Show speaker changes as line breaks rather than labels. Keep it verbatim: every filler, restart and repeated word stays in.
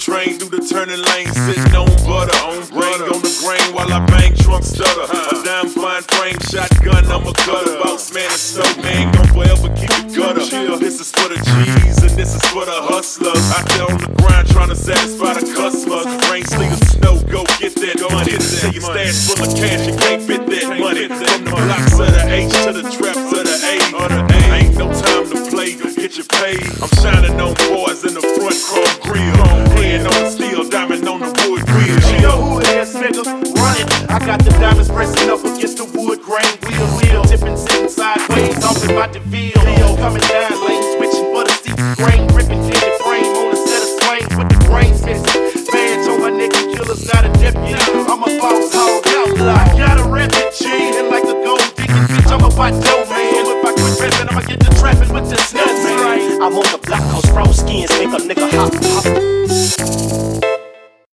train through the turning lane, sitting on butter, on brain on the grain while I bang trunk stutter. A dime fine frame, shotgun, I'm a cutter. Boss man and snow man, gon' forever keep it gutter. This is for the G's and this is for the hustlers. Out there on the grind trying to satisfy the customers. Rain, sleet, or snow, go get that money. Say your stash full of cash, you can't fit that money. From the blocks of the H to the traps of the A. Ain't no time to play, get your pay. I'm shining on boys in the front chrome grill. Playing on the steel, diamond on the wood grill.
You know who it is, nigga? Run it. I got the diamonds pressing up against the wood grain wheel. Wheel tipping, sitting sideways, talking about the